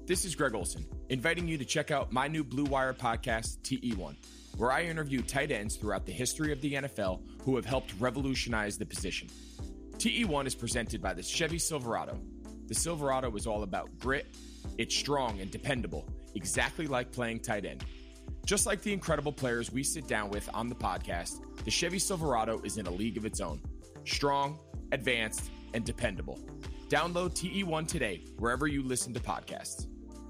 This is Greg Olson, inviting you to check out my new Blue Wire podcast, TE1, where I interview tight ends throughout the history of the NFL who have helped revolutionize the position. TE1 is presented by the Chevy Silverado. The Silverado is all about grit. It's strong and dependable, exactly like playing tight end. Just like the incredible players we sit down with on the podcast, the Chevy Silverado is in a league of its own. Strong, advanced, and dependable. Download TE1 today, wherever you listen to podcasts.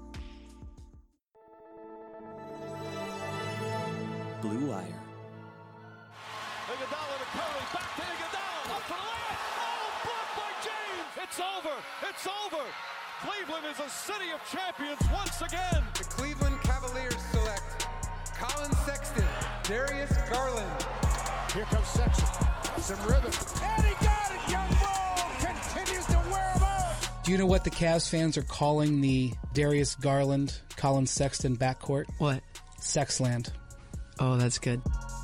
Blue Wire. Iguodala to Curry, back to Iguodala, up for the layup. Oh, blocked by James. It's over. It's over. Cleveland is a city of champions once again. The Cleveland Cavaliers select Colin Sexton, Darius Garland. Here comes Sexton. Some rhythm. And he got it. Young Bull continues to wear him out. Do you know what the Cavs fans are calling the Darius Garland, Colin Sexton backcourt? What? Sexland. Oh, that's good.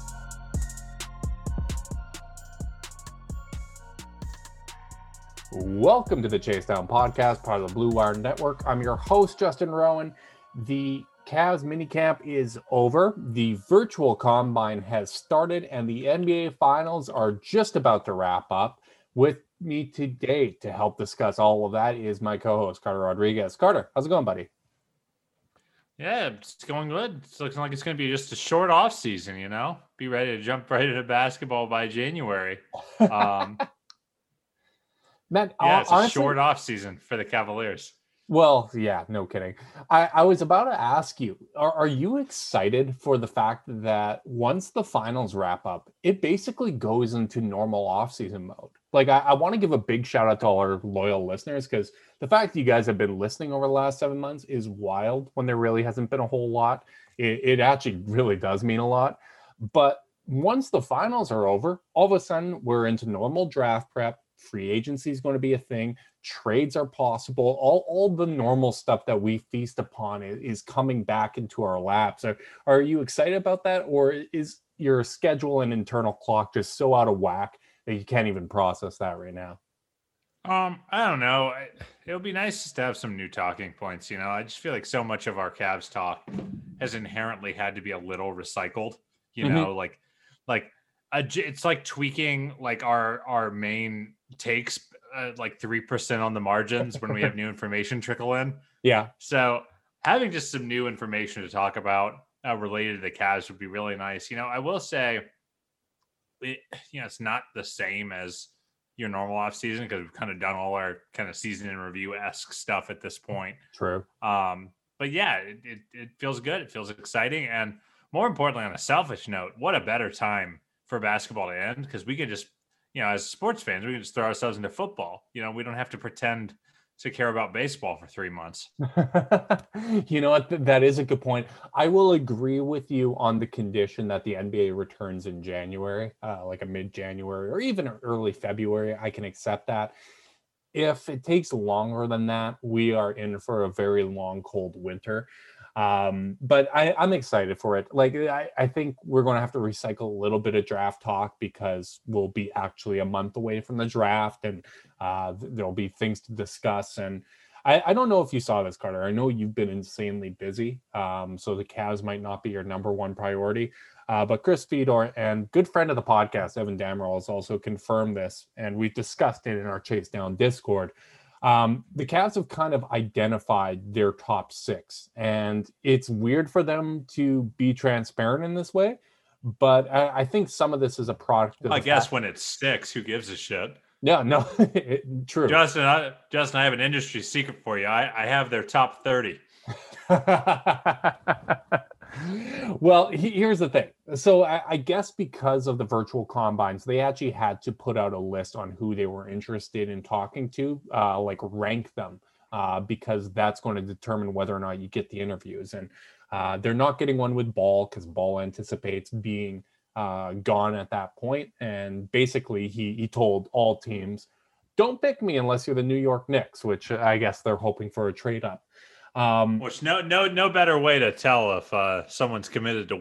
Welcome to the Chase Down Podcast, part of the Blue Wire Network. I'm your host, Justin Rowan. The Cavs minicamp is over. The virtual combine has started, and the NBA Finals are just about to wrap up. With me today to help discuss all of that is my co-host, Carter Rodriguez. Carter, how's it going, buddy? Yeah, it's going good. It's looking like it's going to be just a short off season, you know? Be ready to jump right into basketball by January. Man, yeah, it's honestly, a short off season for the Cavaliers. Well, yeah, no kidding. I was about to ask you, are you excited for the fact that once the finals wrap up, it basically goes into normal offseason mode? Like, I want to give a big shout out to all our loyal listeners, because the fact that you guys have been listening over the last 7 months is wild when there really hasn't been a whole lot. It actually really does mean a lot. But once the finals are over, all of a sudden we're into normal draft prep. Free agency is going to be a thing. Trades are possible. All the normal stuff that we feast upon is coming back into our laps. Are you excited about that? Or is your schedule and internal clock just so out of whack that you can't even process that right now? I don't know. It would be nice just to have some new talking points. You know, I just feel like so much of our Cavs talk has inherently had to be a little recycled. You know, it's like tweaking like our main takes like 3% on the margins when we have new information trickle in. Yeah. So having just some new information to talk about related to the Cavs would be really nice. You know, I will say, it's not the same as your normal off season because we've kind of done all our kind of season in review-esque stuff at this point. True. But yeah, it feels good. It feels exciting. And more importantly, on a selfish note, what a better time for basketball to end, because we could just, as sports fans, we can just throw ourselves into football. You know, we don't have to pretend to care about baseball for 3 months. You know what? That is a good point. I will agree with you on the condition that the NBA returns in January, like a mid-January or even early February. I can accept that. If it takes longer than that, we are in for a very long, cold winter. But I'm excited for it. Like, I think we're going to have to recycle a little bit of draft talk because we'll be actually a month away from the draft, and there'll be things to discuss. And I don't know if you saw this, Carter. I know you've been insanely busy, so the Cavs might not be your number one priority. But Chris Fedor and good friend of the podcast, Evan Dammerall, has also confirmed this, and we've discussed it in our Chase Down Discord. The Cavs have kind of identified their top six, and it's weird for them to be transparent in this way, but I think some of this is a product of I guess when it sticks, who gives a shit? Yeah, no, true. Justin, I have an industry secret for you. I have their top 30. Well, here's the thing. So I guess because of the virtual combines, they actually had to put out a list on who they were interested in talking to, like rank them, because that's going to determine whether or not you get the interviews. And they're not getting one with Ball because Ball anticipates being gone at that point. And basically, he told all teams, don't pick me unless you're the New York Knicks, which I guess they're hoping for a trade up. Which no better way to tell if someone's committed to winning.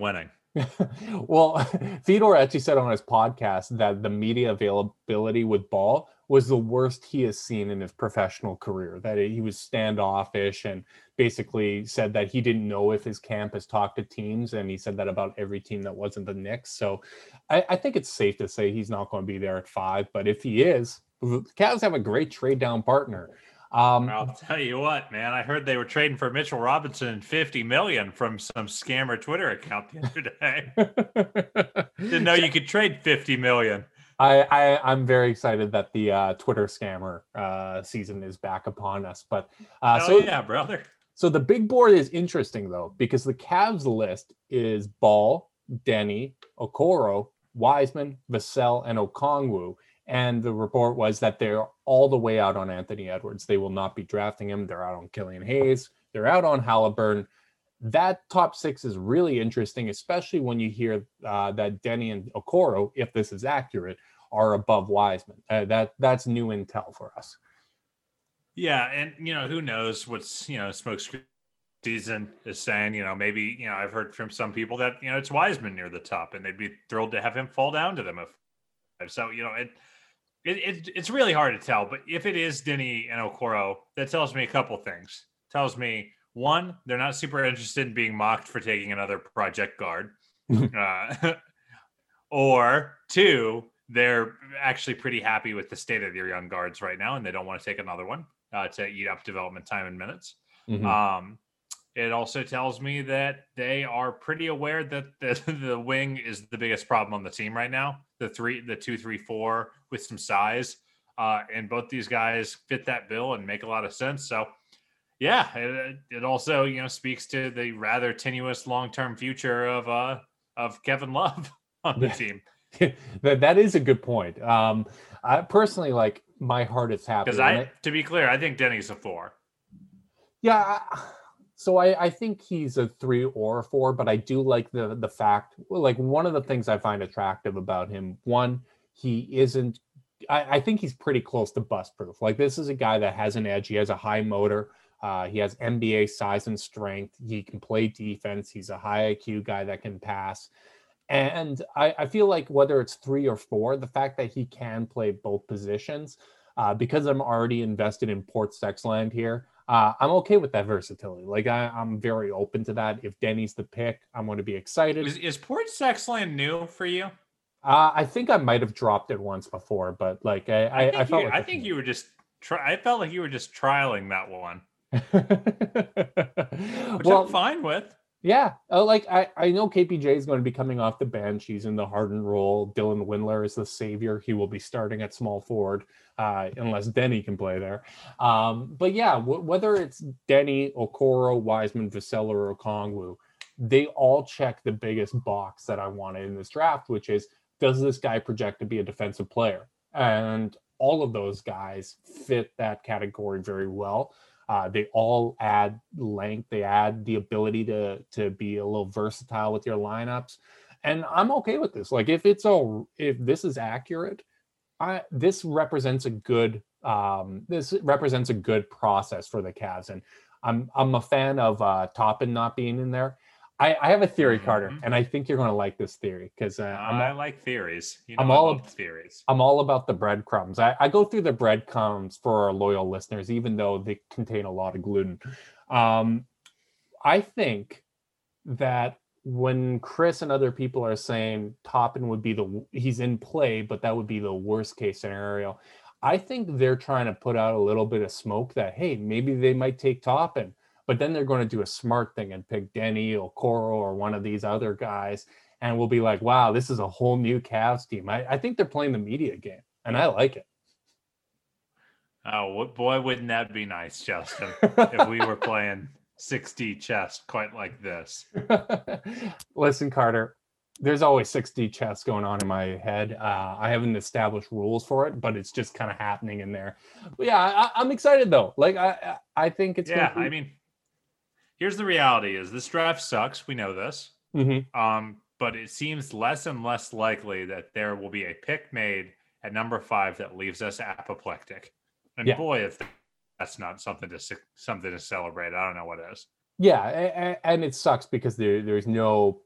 Well, Theodore actually said on his podcast that the media availability with Ball was the worst he has seen in his professional career, that he was standoffish and basically said that he didn't know if his camp has talked to teams. And he said that about every team that wasn't the Knicks. So I think it's safe to say he's not going to be there at 5. But if he is, the Cavs have a great trade down partner. I'll tell you what, man. I heard they were trading for Mitchell Robinson $50 million from some scammer Twitter account the other day. Didn't know you could trade $50 million. I'm very excited that the Twitter scammer season is back upon us. But yeah, brother. So the big board is interesting though, because the Cavs list is Ball, Denny, Okoro, Wiseman, Vassell, and Okongwu. And the report was that they're all the way out on Anthony Edwards. They will not be drafting him. They're out on Killian Hayes. They're out on Halliburton. That top 6 is really interesting, especially when you hear that Denny and Okoro, if this is accurate, are above Wiseman. That's new intel for us. Yeah, and who knows what's smoke season is saying. Maybe I've heard from some people that it's Wiseman near the top, and they'd be thrilled to have him fall down to them. So it's really hard to tell. But if it is Denny and Okoro, that tells me a couple things. Tells me, one, they're not super interested in being mocked for taking another project guard. Or 2, they're actually pretty happy with the state of their young guards right now, and they don't want to take another one to eat up development time and minutes. Mm-hmm. It also tells me that they are pretty aware that the wing is the biggest problem on the team right now. The 2, 3, 4 with some size, and both these guys fit that bill and make a lot of sense. So, yeah, it also speaks to the rather tenuous long-term future of Kevin Love on the team. That is a good point. I personally, like, my heart is happy. Because to be clear, I think Denny's a 4. Yeah. So I think he's a 3 or a 4, but I do like the fact, like, one of the things I find attractive about him, one, he isn't, I think he's pretty close to bust proof. Like, this is a guy that has an edge. He has a high motor. He has NBA size and strength. He can play defense. He's a high IQ guy that can pass. And I feel like whether it's 3 or 4, the fact that he can play both positions, because I'm already invested in Port Sexland here, I'm okay with that versatility. Like, I'm very open to that. If Denny's the pick, I'm going to be excited. Is Port Sexland new for you? I think I might have dropped it onse before, but like I felt like I think you were just I felt like you were just trialing that one, which I'm fine with. Yeah, like I know KPJ is going to be coming off the bench. He's in the Harden role. Dylan Windler is the savior. He will be starting at small forward unless Denny can play there. But yeah, whether it's Denny, Okoro, Wiseman, Vassell, or Okongwu, they all check the biggest box that I wanted in this draft, which is, does this guy project to be a defensive player? And all of those guys fit that category very well. They all add length. They add the ability to be a little versatile with your lineups, and I'm okay with this. Like, if this is accurate, this represents a good process for the Cavs, and I'm a fan of Toppin not being in there. I have a theory, Carter, and I think you're going to like this theory because I like theories. I'm all about theories. I'm all about the breadcrumbs. I go through the breadcrumbs for our loyal listeners, even though they contain a lot of gluten. I think that when Chris and other people are saying Toppin would be he's in play, but that would be the worst case scenario, I think they're trying to put out a little bit of smoke that, hey, maybe they might take Toppin. But then they're going to do a smart thing and pick Denny or Okoro or one of these other guys. And we'll be like, wow, this is a whole new Cavs team. I think they're playing the media game, and I like it. Oh, boy, wouldn't that be nice, Justin, if we were playing 6D chess quite like this. Listen, Carter, there's always 6D chess going on in my head. I haven't established rules for it, but it's just kind of happening in there. But yeah, I'm excited, though. Like, I think it's I mean, here's the reality: is this draft sucks. We know this. Mm-hmm. But it seems less and less likely that there will be a pick made at number 5 that leaves us apoplectic. And boy, if that's not something to celebrate, I don't know what is. Yeah, and it sucks because there's no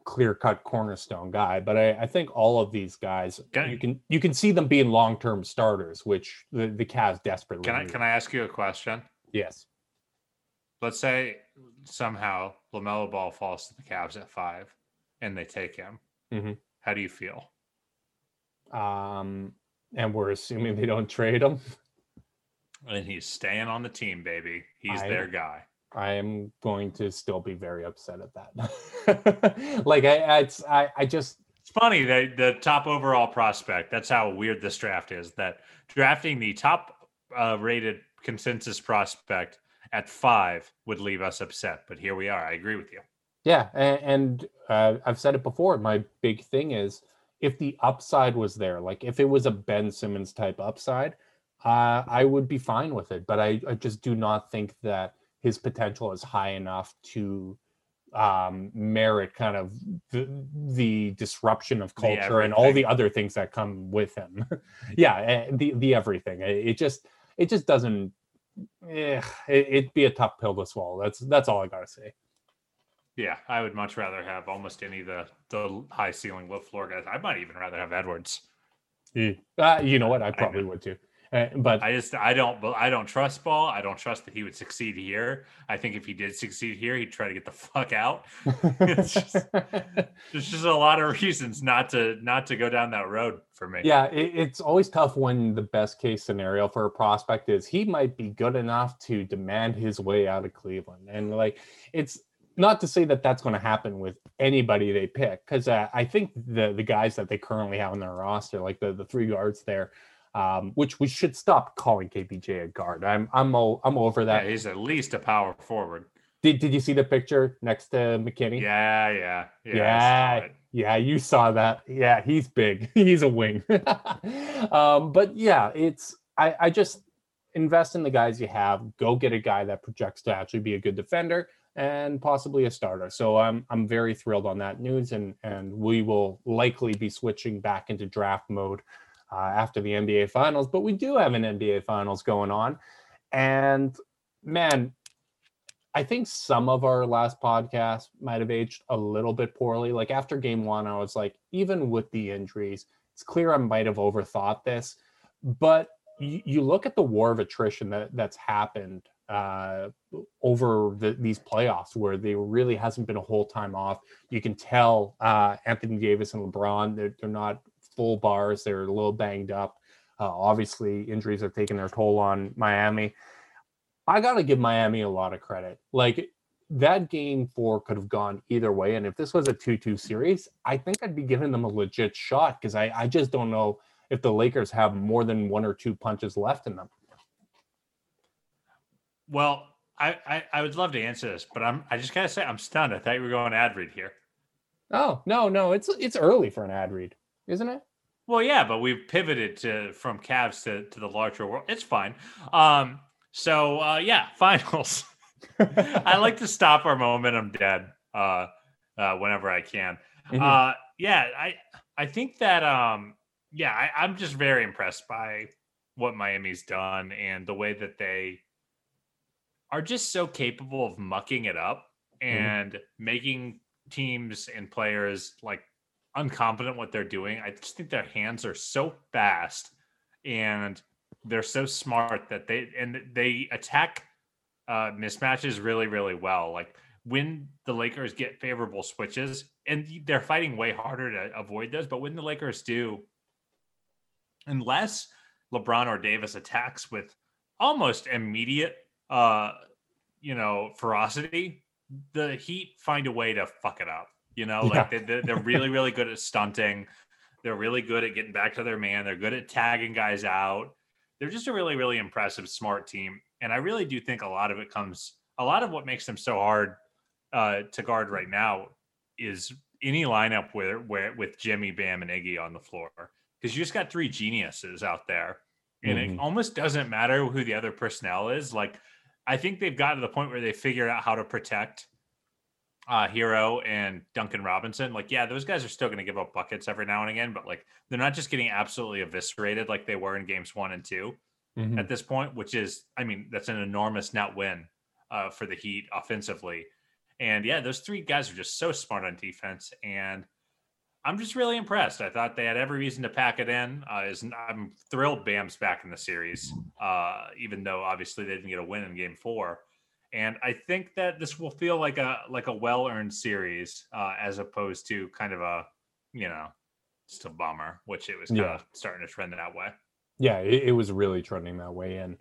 clear-cut cornerstone guy, but I think all of these guys, you can see them being long-term starters, which the Cavs desperately need. Can I ask you a question? Yes. Let's say somehow LaMelo Ball falls to the Cavs at 5 and they take him. Mm-hmm. How do you feel? And we're assuming they don't trade him. And he's staying on the team, baby. He's their guy. I am going to still be very upset at that. Like I just, it's funny that the top overall prospect, that's how weird this draft is, that drafting the top rated consensus prospect at 5 would leave us upset. But here we are. I agree with you. Yeah. And I've said it before. My big thing is if the upside was there, like if it was a Ben Simmons type upside, I would be fine with it. But I just do not think that his potential is high enough to merit kind of the disruption of culture and all the other things that come with him. Yeah, the everything. It just doesn't. It'd be a tough pill to swallow. That's all I gotta say. Yeah, I would much rather have almost any of the high ceiling, low floor guys. I might even rather have Edwards. You know what? I probably would too. But I don't trust Ball. I don't trust that he would succeed here. I think if he did succeed here, he'd try to get the fuck out. There's just a lot of reasons not to go down that road for me. Yeah, it's always tough when the best case scenario for a prospect is he might be good enough to demand his way out of Cleveland, and like it's not to say that that's going to happen with anybody they pick, because I think the guys that they currently have on their roster, like the 3 guards there. Which we should stop calling KPJ a guard. I'm over that. Yeah, he's at least a power forward. Did you see the picture next to McKinney? Yeah. You saw that. Yeah, he's big. He's a wing. But yeah, I just invest in the guys you have. Go get a guy that projects to actually be a good defender and possibly a starter. So I'm very thrilled on that news, and we will likely be switching back into draft mode after the NBA Finals, but we do have an NBA Finals going on. And man, I think some of our last podcasts might have aged a little bit poorly. Like after game 1, I was like, even with the injuries, it's clear I might have overthought this. But you look at the war of attrition that's happened over these playoffs, where there really hasn't been a whole time off. You can tell Anthony Davis and LeBron, they're not full bars. They're a little banged up. Obviously, injuries are taking their toll on Miami. I got to give Miami a lot of credit. Like that game 4 could have gone either way. And if this was a 2-2 series, I think I'd be giving them a legit shot, because I just don't know if the Lakers have more than 1 or 2 punches left in them. Well, I would love to answer this, but I just gotta say I'm stunned. I thought you were going ad read here. Oh, no, it's early for an ad read, isn't it? Well, yeah, but we've pivoted from Cavs to the larger world. It's fine. Yeah, finals. I like to stop our momentum dead whenever I can. Mm-hmm. I think that I'm just very impressed by what Miami's done and the way that they are just so capable of mucking it up and making teams and players like incompetent what they're doing. I just think their hands are so fast and they're so smart that they attack mismatches really, really well. Like when the Lakers get favorable switches, and they're fighting way harder to avoid those, but when the Lakers do, unless LeBron or Davis attacks with almost immediate ferocity, the Heat find a way to fuck it up. They're really, really good at stunting. They're really good at getting back to their man. They're good at tagging guys out. They're just a really, really impressive, smart team. And I really do think a lot of what makes them so hard to guard right now is any lineup where with Jimmy, Bam, and Iggy on the floor. Because you just got 3 geniuses out there. And it almost doesn't matter who the other personnel is. Like, I think they've gotten to the point where they figured out how to protect Hero and Duncan Robinson. Like, yeah, those guys are still going to give up buckets every now and again, but like they're not just getting absolutely eviscerated like they were in games 1 and 2 at this point, which is, I mean, that's an enormous net win for the Heat offensively. And yeah, those three guys are just so smart on defense. And I'm just really impressed. I thought they had every reason to pack it in. I'm thrilled Bam's back in the series, even though obviously they didn't get a win in Game 4. And I think that this will feel like a well-earned series, as opposed to kind of a, just a bummer, which it was kind of starting to trend that way. Yeah, it was really trending that way. And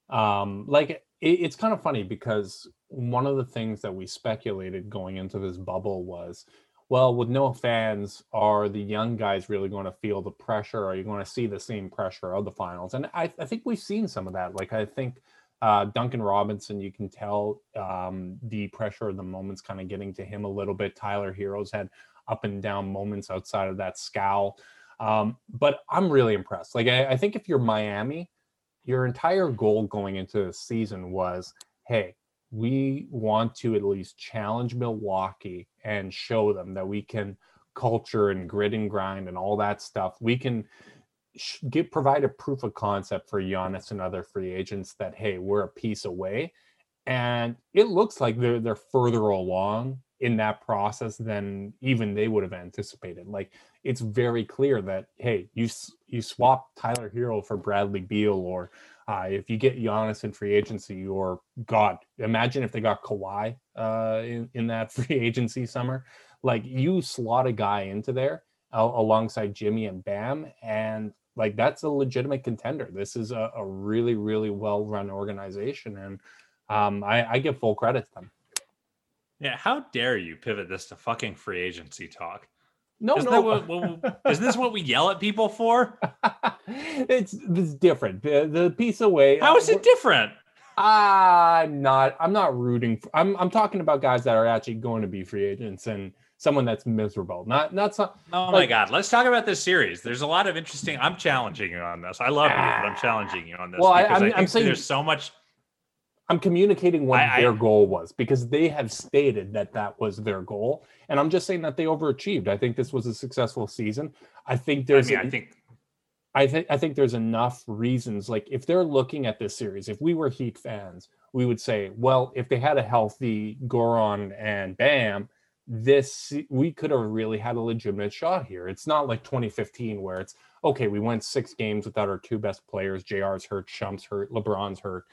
it's kind of funny because one of the things that we speculated going into this bubble was, well, with no fans, are the young guys really going to feel the pressure? Are you going to see the same pressure of the finals? And I think we've seen some of that. Like, I think Duncan Robinson, you can tell the pressure of the moment's kind of getting to him a little bit. Tyler Hero's had up and down moments outside of that scowl. But I'm really impressed. Like, I think if you're Miami, your entire goal going into the season was, hey, we want to at least challenge Milwaukee and show them that we can culture and grit and grind and all that stuff. We can provide a proof of concept for Giannis and other free agents that, hey, we're a piece away. And it looks like they're further along in that process than even they would have anticipated. Like, it's very clear that, hey, you swap Tyler Hero for Bradley Beal, or if you get Giannis in free agency, or God, imagine if they got Kawhi in that free agency summer. Like, you slot a guy into there alongside Jimmy and Bam, and like, that's a legitimate contender. This is a really, really well-run organization, and I give full credit to them. Yeah, how dare you pivot this to fucking free agency talk? No. Is this what we yell at people for? It's different. The piece away. How is it different? I'm not rooting for, I'm talking about guys that are actually going to be free agents and someone that's miserable. Not some. Oh my God. Let's talk about this series. There's a lot of interesting. I'm challenging you on this. I love you, but I'm challenging you on this. Well, I'm saying there's so much. I'm communicating what their goal was, because they have stated that was their goal. And I'm just saying that they overachieved. I think this was a successful season. I think there's I think there's enough reasons. Like, if they're looking at this series, if we were Heat fans, we would say, well, if they had a healthy Goran and Bam, we could have really had a legitimate shot here. It's not like 2015 where it's, okay, we went 6 games without our 2 best players. JR's hurt, Shump's hurt, LeBron's hurt.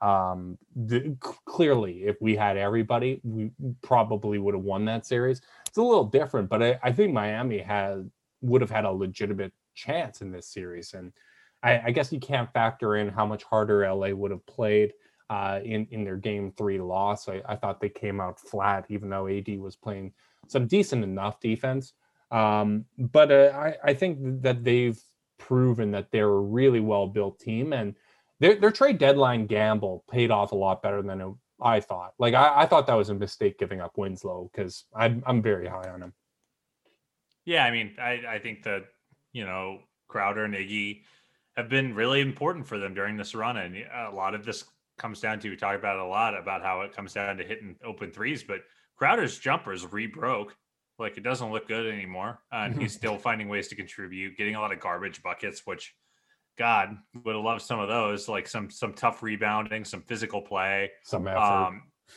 Clearly, if we had everybody, we probably would have won that series. It's a little different, but I think Miami would have had a legitimate chance in this series. And I guess you can't factor in how much harder LA would have played in their Game 3 loss. I thought they came out flat, even though AD was playing some decent enough defense. But I think that they've proven that they're a really well-built team, and their trade deadline gamble paid off a lot better than I thought. Like, I thought that was a mistake giving up Winslow, because I'm very high on him. Yeah, I mean, I think that, Crowder and Iggy have been really important for them during this run. And a lot of this comes down to, we talk about it a lot, about how it comes down to hitting open threes, but Crowder's jumpers re-broke. Like, it doesn't look good anymore. And he's still finding ways to contribute, getting a lot of garbage buckets, which, God, would have loved some of those, like some tough rebounding, some physical play. Some effort.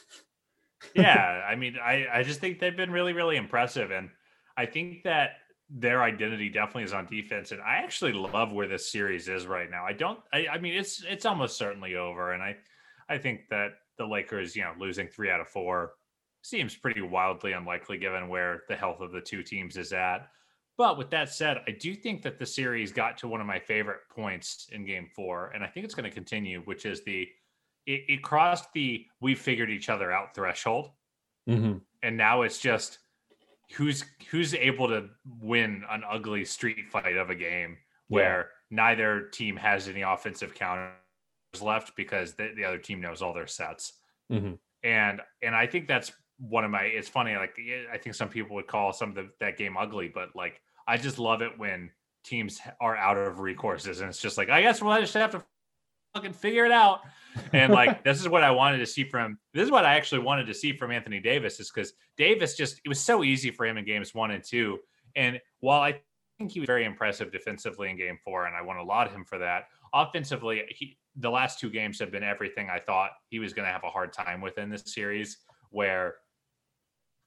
Yeah, I mean, I just think they've been really, really impressive. And I think that their identity definitely is on defense. And I actually love where this series is right now. I mean, it's almost certainly over. And I think that the Lakers, losing 3 out of 4 seems pretty wildly unlikely given where the health of the two teams is at. But with that said, I do think that the series got to one of my favorite points in Game 4, and I think it's going to continue, which is it crossed the we figured each other out threshold. Mm-hmm. And now it's just who's able to win an ugly street fight of a game where neither team has any offensive counters left because the other team knows all their sets. Mm-hmm. And I think that's it's funny. Like, I think some people would call some of that game ugly, but like, I just love it when teams are out of recourses and it's just like, I guess we'll just have to fucking figure it out. And like, this is what I actually wanted to see from Anthony Davis, is because Davis it was so easy for him in games 1 and 2. And while I think he was very impressive defensively in Game 4, and I want to laud him for that, offensively, the last 2 games have been everything I thought he was going to have a hard time with in this series, where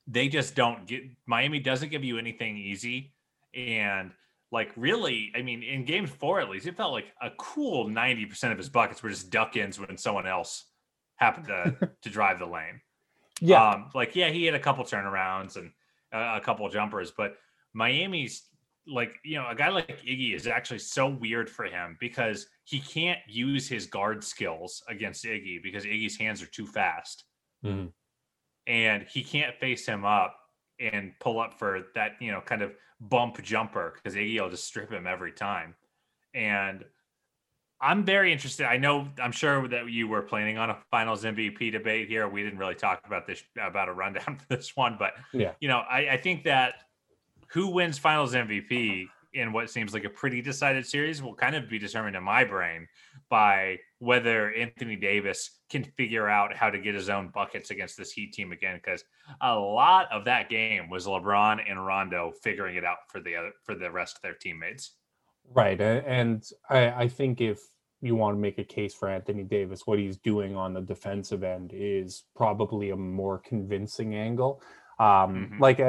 they just don't get Miami doesn't give you anything easy. And like, really, I mean, in game 4, at least, it felt like a cool 90% of his buckets were just duck-ins when someone else happened to drive the lane. Yeah. He had a couple turnarounds and a couple of jumpers, but Miami's like, a guy like Iggy is actually so weird for him because he can't use his guard skills against Iggy because Iggy's hands are too fast. Mm-hmm. And he can't face him up and pull up for that, kind of bump jumper because Iggy will just strip him every time. And I'm very interested. I'm sure that you were planning on a finals MVP debate here. We didn't really talk about a rundown for this one, but yeah, I think that who wins finals MVP in what seems like a pretty decided series will kind of be determined in my brain by whether Anthony Davis can figure out how to get his own buckets against this Heat team again, because a lot of that game was LeBron and Rondo figuring it out for the rest of their teammates. Right. And I think if you want to make a case for Anthony Davis, what he's doing on the defensive end is probably a more convincing angle. Like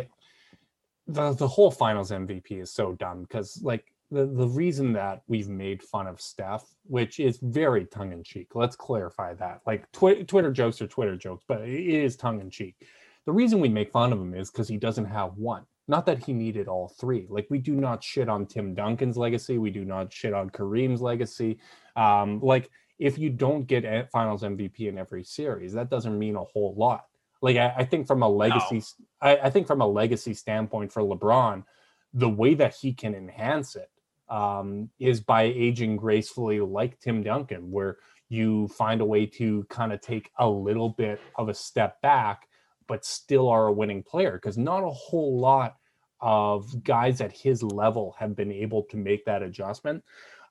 the whole finals MVP is so dumb because like the reason that we've made fun of Steph, which is very tongue in cheek, let's clarify that. Like Twitter jokes are Twitter jokes, but it is tongue in cheek. The reason we make fun of him is because he doesn't have one. Not that he needed all three. Like, we do not shit on Tim Duncan's legacy. We do not shit on Kareem's legacy. Like, if you don't get finals MVP in every series, that doesn't mean a whole lot. Like, I think from a legacy, I think from a legacy standpoint for LeBron, the way that he can enhance it is by aging gracefully like Tim Duncan, where you find a way to kind of take a little bit of a step back, but still are a winning player, because not a whole lot of guys at his level have been able to make that adjustment.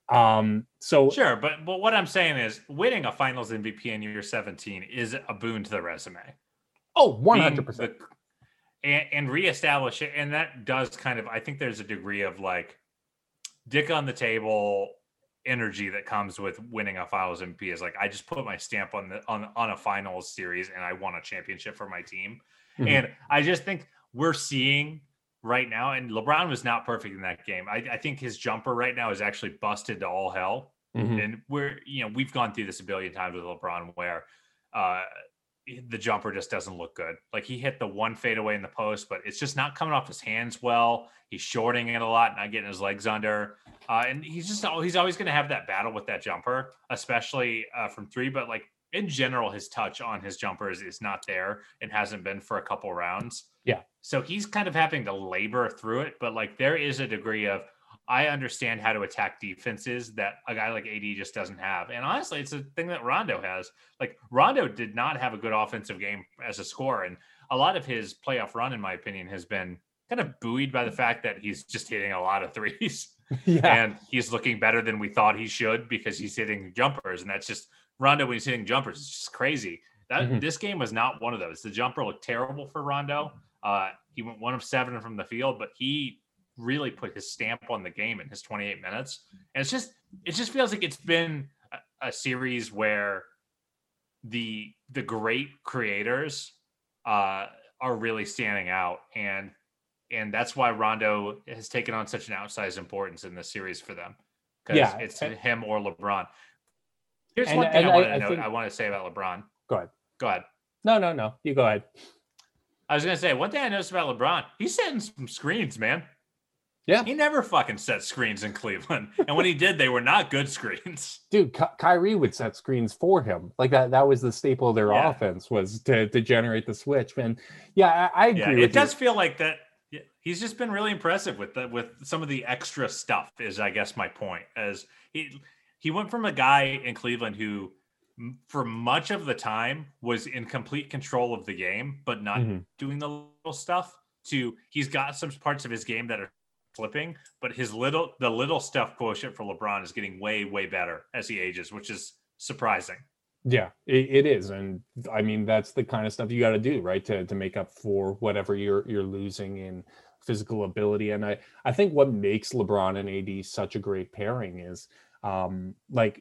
So sure, but what I'm saying is winning a finals MVP in year 17 is a boon to the resume. Oh, 100%. And reestablish it. And that does kind of, I think there's a degree of like dick on the table energy that comes with winning a finals MVP. Is like, I just put my stamp on a finals series and I won a championship for my team. Mm-hmm. And I just think we're seeing right now, and LeBron was not perfect in that game. I think his jumper right now is actually busted to all hell. Mm-hmm. And we've gone through this a billion times with LeBron where the jumper just doesn't look good. Like, he hit the one fadeaway in the post, but it's just not coming off his hands well. He's shorting it a lot, not getting his legs under. And he's always going to have that battle with that jumper, especially from three. But like in general, his touch on his jumpers is not there and hasn't been for a couple rounds. Yeah. So he's kind of having to labor through it. But like, there is a degree of, I understand how to attack defenses that a guy like AD just doesn't have. And honestly, it's a thing that Rondo has. Like, Rondo did not have a good offensive game as a scorer. And a lot of his playoff run, in my opinion, has been kind of buoyed by the fact that he's just hitting a lot of threes. Yeah. And he's looking better than we thought he should because he's hitting jumpers. And that's just Rondo when he's hitting jumpers. It's just crazy. This game was not one of those. The jumper looked terrible for Rondo. He went 1 of 7 from the field, but he really put his stamp on the game in his 28 minutes. And it just feels like it's been a series where the great creators are really standing out. And that's why Rondo has taken on such an outsized importance in this series for them. Because it's him or LeBron. Here's one thing I want to say about LeBron. Go ahead. No. You go ahead. I was going to say, one thing I noticed about LeBron, he's setting some screens, man. Yeah. He never fucking set screens in Cleveland. And when he did, they were not good screens. Dude, Kyrie would set screens for him. Like that was the staple of their offense, was to generate the switch. And I agree with you. It does feel like that. He's just been really impressive with some of the extra stuff, is I guess my point. As he went from a guy in Cleveland who for much of the time was in complete control of the game, but not doing the little stuff, to he's got some parts of his game that are slipping, but the little stuff quotient for LeBron is getting way, way better as he ages, which is surprising. Yeah, it is. And I mean, that's the kind of stuff you got to do, right? To make up for whatever you're losing in physical ability. And I think what makes LeBron and AD such a great pairing is like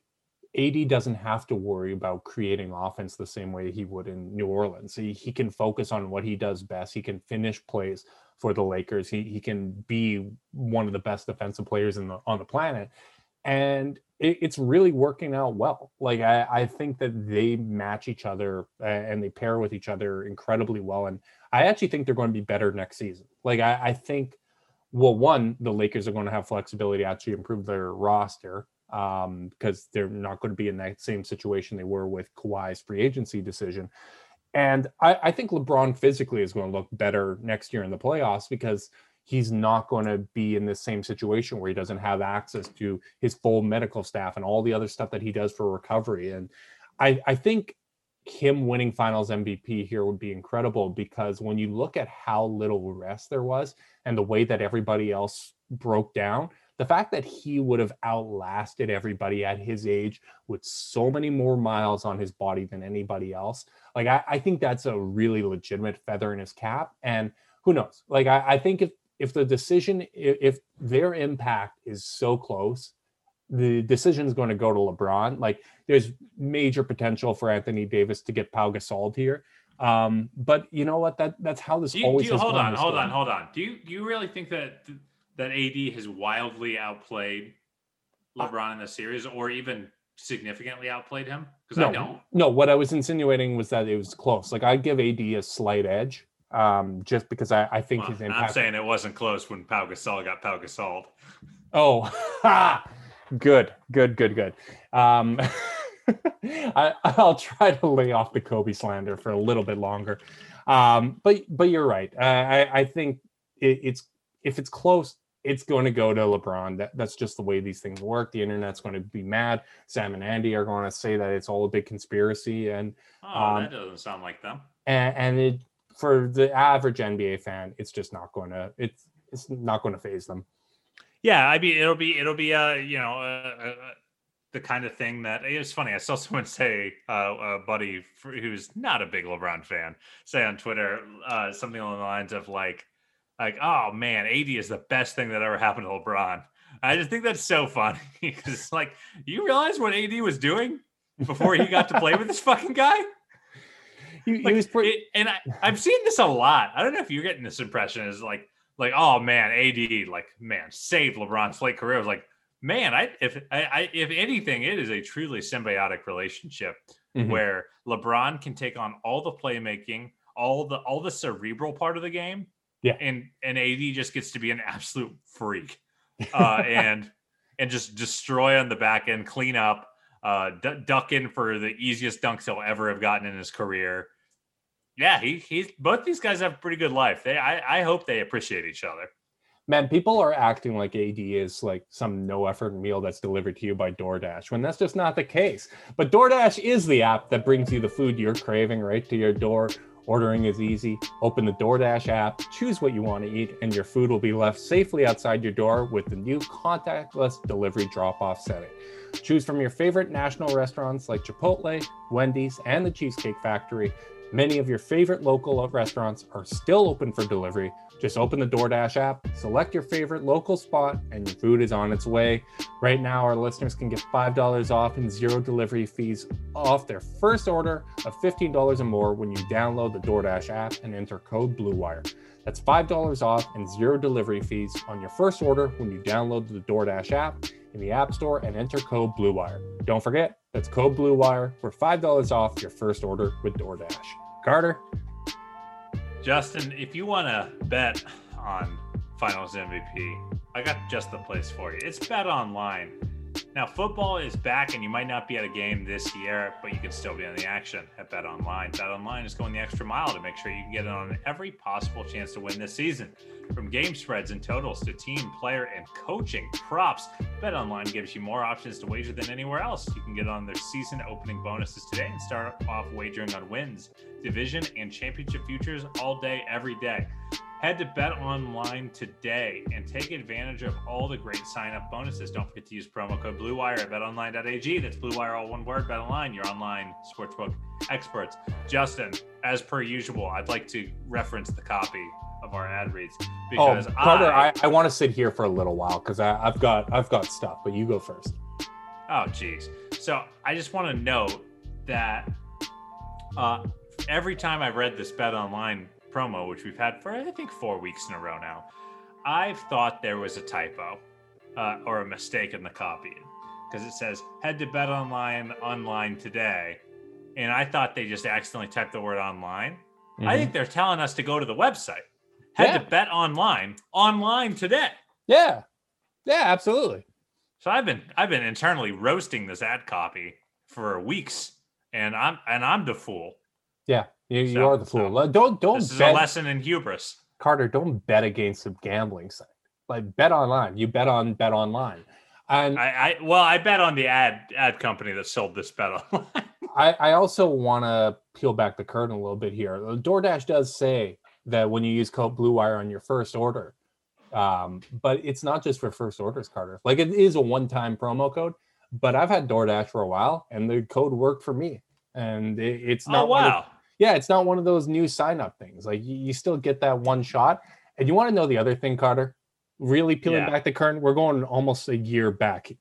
AD doesn't have to worry about creating offense the same way he would in New Orleans. He can focus on what he does best. He can finish plays for the Lakers. He can be one of the best defensive players on the planet. And it's really working out well. Like, I think that they match each other and they pair with each other incredibly well. And I actually think they're going to be better next season. Like, I think, well, one, the Lakers are going to have flexibility to actually improve their roster because they're not going to be in that same situation they were with Kawhi's free agency decision. And I think LeBron physically is going to look better next year in the playoffs because he's not going to be in the same situation where he doesn't have access to his full medical staff and all the other stuff that he does for recovery. And I think him winning finals MVP here would be incredible because when you look at how little rest there was and the way that everybody else broke down, the fact that he would have outlasted everybody at his age with so many more miles on his body than anybody else, like I think that's a really legitimate feather in his cap. And who knows? Like I think if the decision, if their impact is so close, the decision is going to go to LeBron. Like there's major potential for Anthony Davis to get Pau Gasol here. But you know what? That's how this always has gone. Hold on. Do you really think that AD has wildly outplayed LeBron in the series, or even significantly outplayed him? Because I don't. No, what I was insinuating was that it was close. Like I'd give AD a slight edge, just because I think his impact. I'm saying it wasn't close when Pau Gasol got Pau Gasol. Oh, good. I'll try to lay off the Kobe slander for a little bit longer. But you're right. I think if it's close, it's going to go to LeBron. That's just the way these things work. The internet's going to be mad. Sam and Andy are going to say that it's all a big conspiracy. And that doesn't sound like them. And for the average NBA fan, it's just not going to. It's not going to faze them. Yeah, I mean, it'll be the kind of thing that it's funny. I saw someone say, a buddy who's not a big LeBron fan, say on Twitter something along the lines of like, oh man, AD is the best thing that ever happened to LeBron. I just think that's so funny because like, you realize what AD was doing before he got to play with this fucking guy? I've seen this a lot. I don't know if you're getting this impression is like, oh man, AD, like, man, saved LeBron's late career. I was like, man, if anything, it is a truly symbiotic relationship where LeBron can take on all the playmaking, all the cerebral part of the game. Yeah. And AD just gets to be an absolute freak and just destroy on the back end, clean up, duck in for the easiest dunks he'll ever have gotten in his career. Yeah, he's both these guys have a pretty good life. I hope they appreciate each other. Man, people are acting like AD is like some no-effort meal that's delivered to you by DoorDash, when that's just not the case. But DoorDash is the app that brings you the food you're craving right to your door. Ordering is easy. Open the DoorDash app, choose what you want to eat, and your food will be left safely outside your door with the new contactless delivery drop-off setting. Choose from your favorite national restaurants like Chipotle, Wendy's, and the Cheesecake Factory. Many of your favorite local restaurants are still open for delivery. Just open the DoorDash app, select your favorite local spot, and your food is on its way. Right now, our listeners can get $5 off and zero delivery fees off their first order of $15 or more when you download the DoorDash app and enter code BLUEWIRE. That's $5 off and zero delivery fees on your first order when you download the DoorDash app in the App Store and enter code BLUEWIRE. Don't forget, that's code BLUEWIRE for $5 off your first order with DoorDash. Carter? Justin, if you want to bet on Finals MVP, I got just the place for you. It's Bet Online. Now, football is back, and you might not be at a game this year, but you can still be on the action at Bet Online. Bet Online is going the extra mile to make sure you can get on every possible chance to win this season. From game spreads and totals to team, player, and coaching props, Bet Online gives you more options to wager than anywhere else. You can get on their season opening bonuses today and start off wagering on wins, division, and championship futures all day, every day. Head to Bet Online today and take advantage of all the great sign-up bonuses. Don't forget to use promo code BLUEWIRE at betonline.ag. That's BLUEWIRE, all one word. Bet Online, your online sportsbook experts. Justin, as per usual, I'd like to reference the copy of our ad reads because Carter, I want to sit here for a little while because I've got stuff, but you go first. Oh, geez. So I just want to note that every time I've read this Bet Online promo, which we've had for I think 4 weeks in a row now, I've thought there was a typo or a mistake in the copy, because it says head to Bet Online today, and I thought they just accidentally typed the word online. I think they're telling us to go to the website. Head to Bet online today. Yeah, absolutely. So I've been internally roasting this ad copy for weeks, and I'm the fool. Yeah, you are the fool. Don't. This is a lesson in hubris, Carter. Don't bet against a gambling site. Like, bet online. You bet online. And I bet on the ad company that sold this Bet Online. I also want to peel back the curtain a little bit here. DoorDash does say that when you use code Blue Wire on your first order, but it's not just for first orders, Carter. Like, it is a one-time promo code, but I've had DoorDash for a while, and the code worked for me. And it's not. Oh, wow. It's not one of those new sign-up things. Like, you still get that one shot. And you want to know the other thing, Carter? Really peeling back the curtain, we're going almost a year back.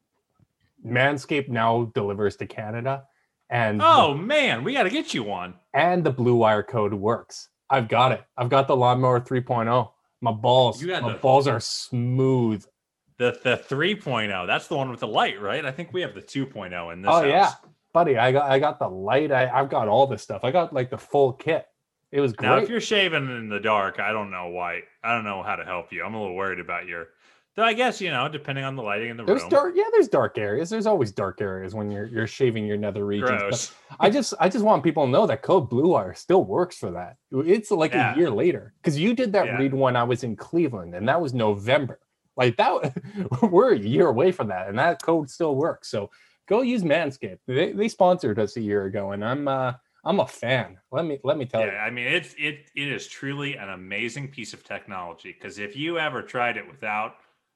Manscaped now delivers to Canada. And man, we got to get you one. And the Blue Wire code works. I've got it. I've got the Lawnmower 3.0. My balls are smooth. The 3.0. That's the one with the light, right? I think we have the 2.0 in this house. Yeah, buddy. I got the light. I've got all this stuff. I got like the full kit. It was great. Now, if you're shaving in the dark, I don't know why. I don't know how to help you. I'm a little worried about though I guess, depending on the lighting in the room. There's dark areas. There's always dark areas when you're shaving your nether regions. I just want people to know that code Blue Wire still works for that. It's like a year later, because you did that read when I was in Cleveland, and that was November. Like that, we're a year away from that, and that code still works. So go use Manscaped. They sponsored us a year ago, and I'm a fan. Let me tell you. I mean, it is truly an amazing piece of technology, because if you ever tried it without,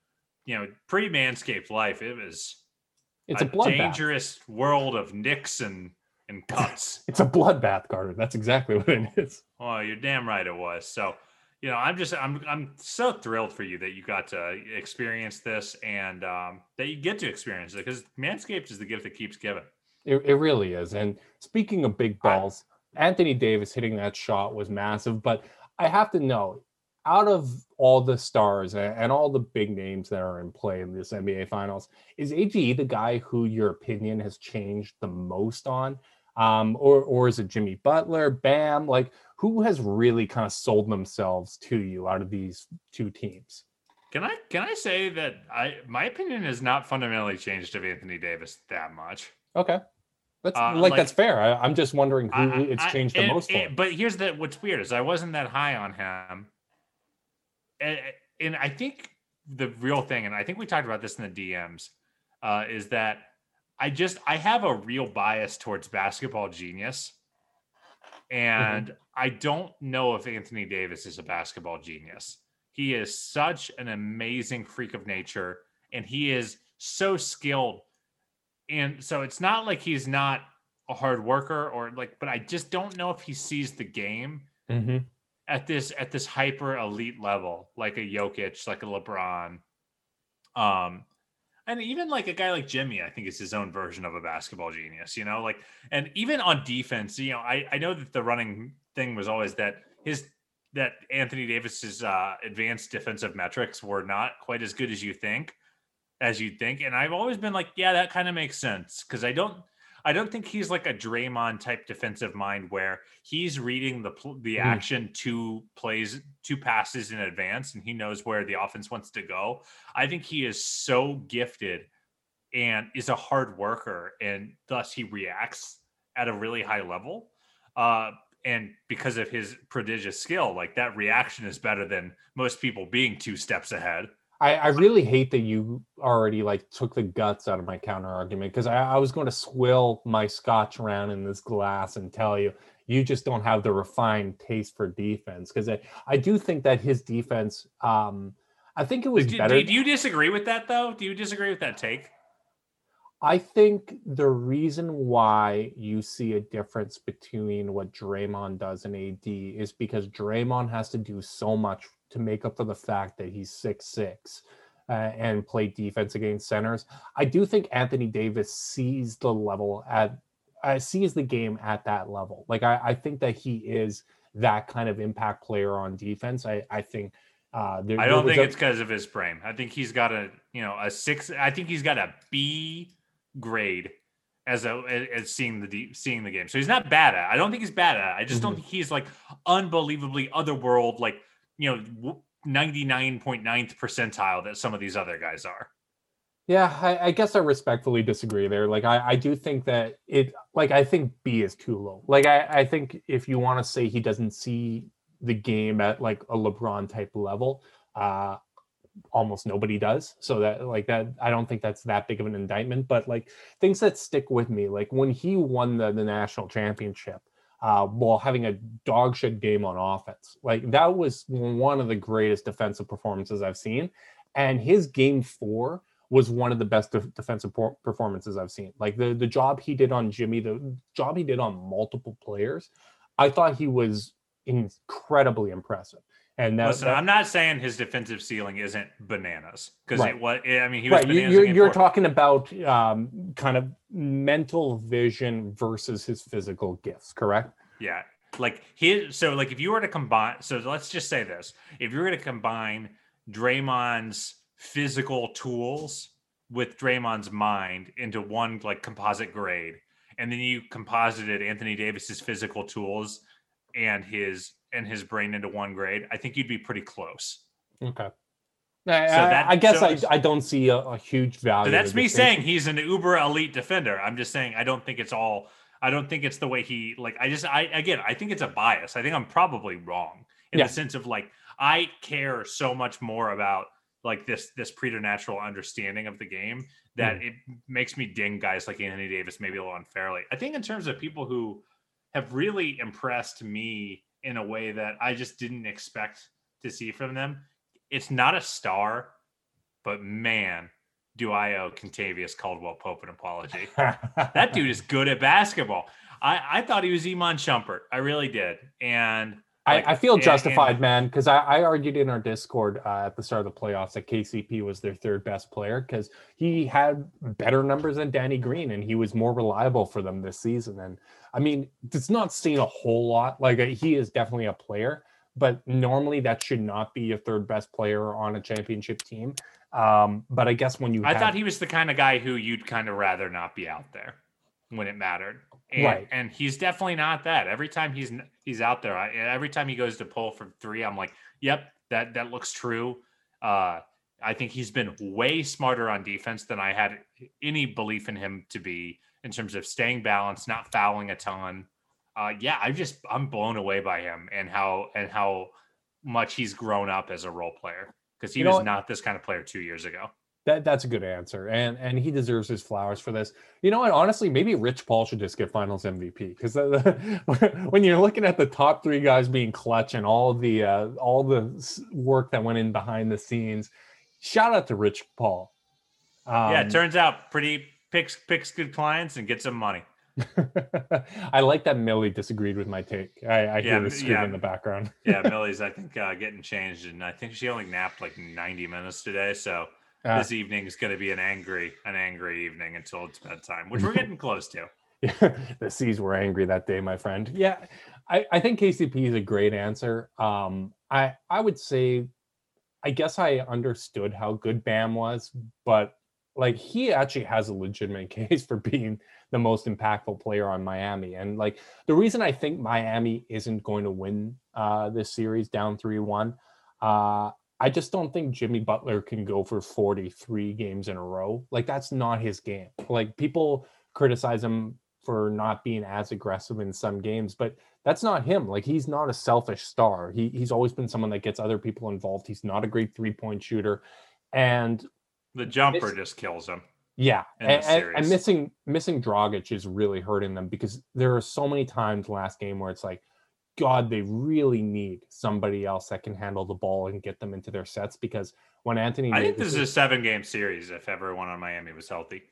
pre-Manscaped life, it's a dangerous world of nicks and cuts. It's a bloodbath, Carter. That's exactly what it is. Oh, you're damn right it was. So, I'm so thrilled for you that you got to experience this, and that you get to experience it, because Manscaped is the gift that keeps giving. It really is. And speaking of big balls, Anthony Davis hitting that shot was massive. But I have to know, out of all the stars and all the big names that are in play in this NBA Finals, is AGE the guy who your opinion has changed the most on? Or is it Jimmy Butler, Bam? Like, who has really kind of sold themselves to you out of these two teams? Can I say that my opinion has not fundamentally changed of Anthony Davis that much? Okay. That's fair. I'm just wondering who it's changed the most for. But here's what's weird is I wasn't that high on him. And I think the real thing, and I think we talked about this in the DMs, is that I have a real bias towards Basketball Genius. And I don't know if Anthony Davis is a basketball genius. He is such an amazing freak of nature, and he is so skilled. And so it's not like he's not a hard worker but I just don't know if he sees the game at this hyper elite level, like a Jokic, like a LeBron. And even like a guy like Jimmy, I think is his own version of a basketball genius, and even on defense, I know that the running thing was always that Anthony Davis's advanced defensive metrics were not quite as good as you'd think. And I've always been like, yeah, that kind of makes sense. Cause I don't think he's like a Draymond type defensive mind where he's reading the action two passes in advance, and he knows where the offense wants to go. I think he is so gifted and is a hard worker, and thus he reacts at a really high level. And because of his prodigious skill, like that reaction is better than most people being 2 steps ahead. I really hate that you already took the guts out of my counter argument, because I was going to swill my scotch around in this glass and tell you just don't have the refined taste for defense. Because I do think that his defense, I think it was better. Do you disagree with that though? Do you disagree with that take? I think the reason why you see a difference between what Draymond does in AD is because Draymond has to do so much to make up for the fact that he's 6'6", and play defense against centers. I do think Anthony Davis sees the game at that level. Like I think that he is that kind of impact player on defense. I think I don't think it's because of his frame. I think he's got a 6. I think he's got a B grade as seeing the game. So he's not bad at it. I don't think he's bad at it. I just don't think he's like unbelievably otherworld, like 99.9th percentile that some of these other guys are. Yeah, I guess I respectfully disagree there. Like I do think that I think B is too low. Like I think if you want to say he doesn't see the game at like a LeBron type level, almost nobody does. So that I don't think that's that big of an indictment. But like things that stick with me, like when he won the national championship, while having a dog shit game on offense, like that was one of the greatest defensive performances I've seen. And his game 4 was one of the best defensive performances I've seen. Like the job he did on Jimmy, the job he did on multiple players, I thought he was incredibly impressive. And listen, I'm not saying his defensive ceiling isn't bananas, because right. he was right. bananas. You're talking about kind of mental vision versus his physical gifts, correct? Yeah. Like if you were to combine, so let's just say this, if you were to combine Draymond's physical tools with Draymond's mind into one like composite grade, and then you composited Anthony Davis's physical tools and his brain into one grade, I think you'd be pretty close. Okay. I don't see a huge value. So that's me saying he's an uber elite defender. I'm just saying I don't think it's the way he like. I think it's a bias. I think I'm probably wrong in the sense of like I care so much more about like this preternatural understanding of the game that it makes me ding guys like Anthony Davis maybe a little unfairly. I think in terms of people who have really impressed me in a way that I just didn't expect to see from them, it's not a star, but man, do I owe Kentavious Caldwell-Pope an apology. That dude is good at basketball. I thought he was Iman Shumpert. I really did. And I feel justified, man, because I argued in our Discord at the start of the playoffs that KCP was their third best player because he had better numbers than Danny Green and he was more reliable for them this season. And I mean, it's not seen a whole lot. Like he is definitely a player, but normally that should not be your third best player on a championship team. But I guess when I thought he was the kind of guy who you'd kind of rather not be out there when it mattered. And he's definitely not that. Every time he's out there, every time he goes to pull for 3, I'm like, yep, that looks true. I think he's been way smarter on defense than I had any belief in him to be in terms of staying balanced, not fouling a ton. I'm blown away by him and how much he's grown up as a role player, because he was not this kind of player 2 years ago. That's a good answer, and he deserves his flowers for this. You know what? Honestly, maybe Rich Paul should just get Finals MVP, because when you're looking at the top 3 guys being clutch and all the work that went in behind the scenes, shout out to Rich Paul. It turns out picks good clients and gets some money. I like that Millie disagreed with my take. I hear the scream in the background. Yeah, Millie's I think getting changed, and I think she only napped like 90 minutes today, so. This evening is going to be an angry evening until it's bedtime, which we're getting close to. The C's were angry that day, my friend. Yeah, I think KCP is a great answer. I would say, I guess I understood how good Bam was, but like he actually has a legitimate case for being the most impactful player on Miami. And like the reason I think Miami isn't going to win this series down 3-1, I just don't think Jimmy Butler can go for 43 games in a row. Like that's not his game. Like people criticize him for not being as aggressive in some games, but that's not him. Like he's not a selfish star. He's always been someone that gets other people involved. He's not a great 3-point shooter. And the jumper just kills him. Yeah. And missing Dragic is really hurting them, because there are so many times last game where it's like, God, they really need somebody else that can handle the ball and get them into their sets, because when Anthony I think this is a 7-game series if everyone on Miami was healthy.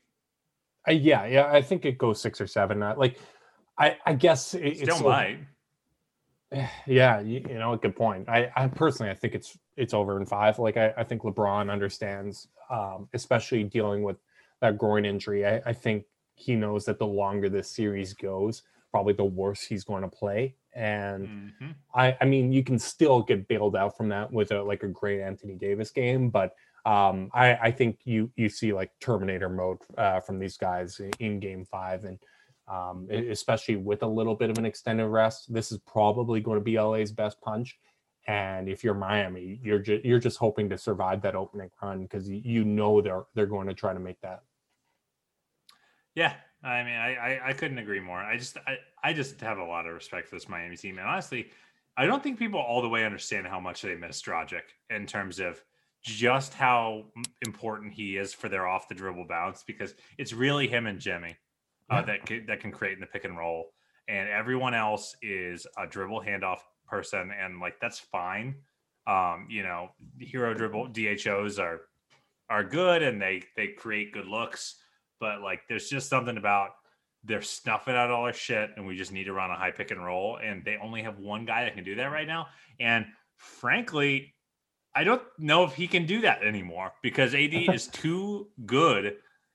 I think it goes 6 or 7. I guess it still might. Yeah, you know, a good point. I personally, I think it's over in 5. Like, I think LeBron understands, especially dealing with that groin injury. I think he knows that the longer this series goes, probably the worse he's going to play. And I mean, you can still get bailed out from that with like a great Anthony Davis game, but I think you see like Terminator mode from these guys in Game 5, and especially with a little bit of an extended rest. This is probably going to be LA's best punch. And if you're Miami, you're just hoping to survive that opening run, because you know they're going to try to make that. Yeah, I mean, I couldn't agree more. I just have a lot of respect for this Miami team, and honestly, I don't think people all the way understand how much they miss Dragic in terms of just how important he is for their off the dribble bounce, because it's really him and Jimmy that can create in the pick and roll, and everyone else is a dribble handoff person, and like that's fine. You know, hero dribble DHOs are good, and they create good looks, but like there's just something about they're snuffing out all their shit, and we just need to run a high pick and roll, and they only have one guy that can do that right now. And frankly, I don't know if he can do that anymore, because AD is too good.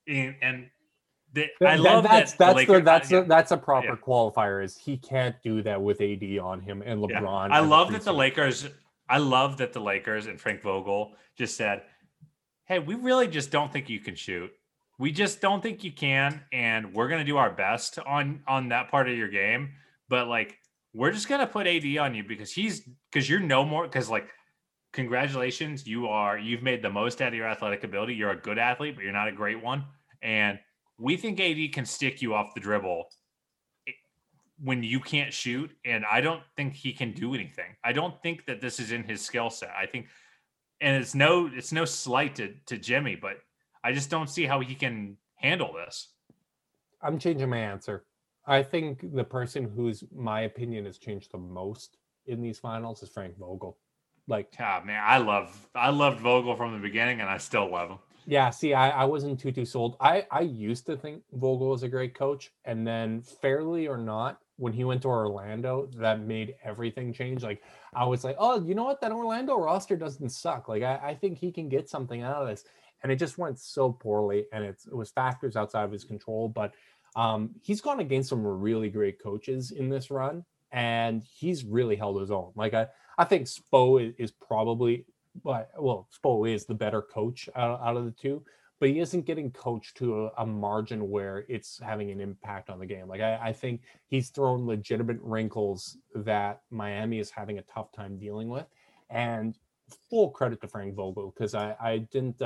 I love that's a proper qualifier. Is he can't do that with AD on him and LeBron. I love that the Lakers and Frank Vogel just said, "Hey, we really just don't think you can shoot. We just don't think you can, and we're going to do our best on that part of your game. But like, we're just going to put AD on you because you're no more, because like, congratulations, you've made the most out of your athletic ability. You're a good athlete, but you're not a great one. And we think AD can stick you off the dribble when you can't shoot. And I don't think he can do anything. I don't think that this is in his skill set. I think, and it's no slight to Jimmy, but I just don't see how he can handle this." I'm changing my answer. I think the person whose my opinion has changed the most in these finals is Frank Vogel. Like, man, I loved Vogel from the beginning, and I still love him. Yeah, see, I wasn't too sold. I used to think Vogel was a great coach, and then, fairly or not, when he went to Orlando, that made everything change. Like, I was like, oh, you know what? That Orlando roster doesn't suck. Like, I think he can get something out of this. And it just went so poorly, and it was factors outside of his control. But he's gone against some really great coaches in this run, and he's really held his own. Like, I think Spo is probably, Spo is the better coach out of the two, but he isn't getting coached to a margin where it's having an impact on the game. Like, I think he's thrown legitimate wrinkles that Miami is having a tough time dealing with. And full credit to Frank Vogel, because I didn't,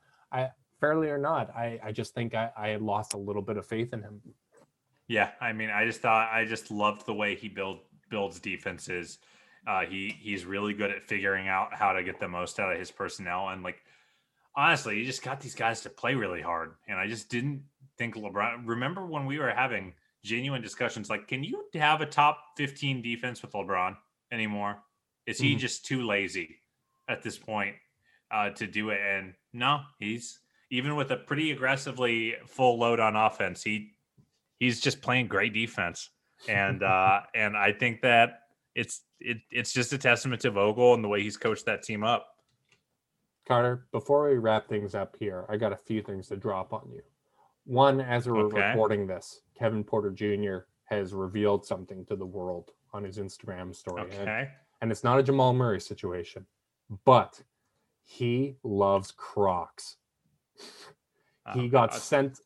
fairly or not, I just think I had lost a little bit of faith in him. Yeah, I mean, I just loved the way he builds defenses. He's really good at figuring out how to get the most out of his personnel. And like, honestly, he just got these guys to play really hard. And I just didn't think LeBron, remember when we were having genuine discussions, like, can you have a top 15 defense with LeBron anymore? Is he just too lazy at this point to do it? And no, he's, even with a pretty aggressively full load on offense, he's just playing great defense. And and I think that it's just a testament to Vogel and the way he's coached that team up. Carter, before we wrap things up here, I got a few things to drop on you. One, as we're recording this, Kevin Porter Jr. has revealed something to the world on his Instagram story. Okay. And it's not a Jamal Murray situation, but he loves Crocs. He got sent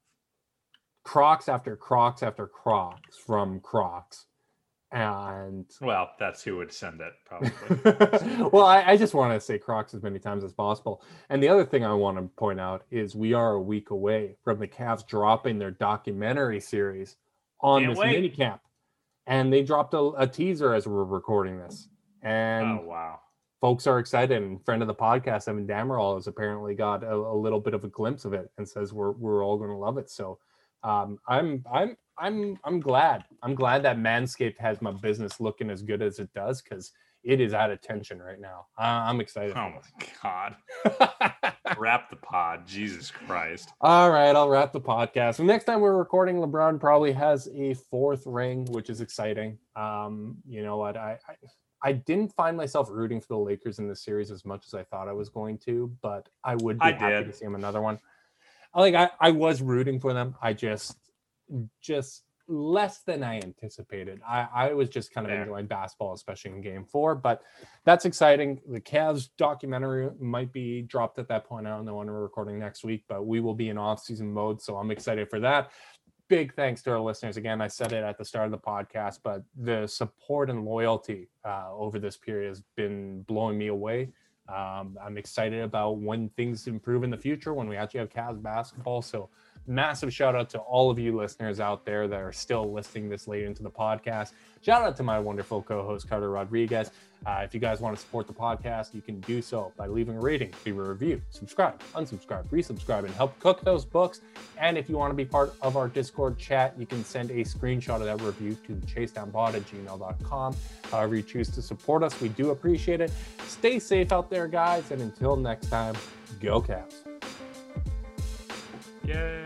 Crocs after Crocs after Crocs from Crocs. And well, that's who would send it, probably. Well, I just want to say Crocs as many times as possible. And the other thing I want to point out is we are a week away from the Cavs dropping their documentary series on this mini camp. And they dropped a teaser as we're recording this. And oh, wow. Folks are excited, and friend of the podcast, Evan Damerol, has apparently got a little bit of a glimpse of it and says we're all going to love it. So I'm glad. I'm glad that Manscaped has my business looking as good as it does, because it is at attention right now. I'm excited. Oh my God. Wrap the pod. Jesus Christ. All right, I'll wrap the podcast. The next time we're recording, LeBron probably has a 4th ring, which is exciting. You know what? I didn't find myself rooting for the Lakers in this series as much as I thought I was going to, but I would be happy to see him another one. I was rooting for them. I just less than I anticipated. I was just kind of enjoying basketball, especially in Game 4, but that's exciting. The Cavs documentary might be dropped at that point. I don't know when we're recording next week, but we will be in off-season mode, so I'm excited for that. Big thanks to our listeners. Again, I said it at the start of the podcast, but the support and loyalty over this period has been blowing me away. I'm excited about when things improve in the future, when we actually have Cavs basketball. So massive shout out to all of you listeners out there that are still listening this late into the podcast. Shout out to my wonderful co-host Carter Rodriguez. If you guys want to support the podcast, you can do so by leaving a rating, leave a review, subscribe, unsubscribe, resubscribe, and help cook those books. And if you want to be part of our Discord chat, you can send a screenshot of that review to chasedownpod@gmail.com. However you choose to support us, we do appreciate it. Stay safe out there, guys, and until next time, go Cavs. Yay.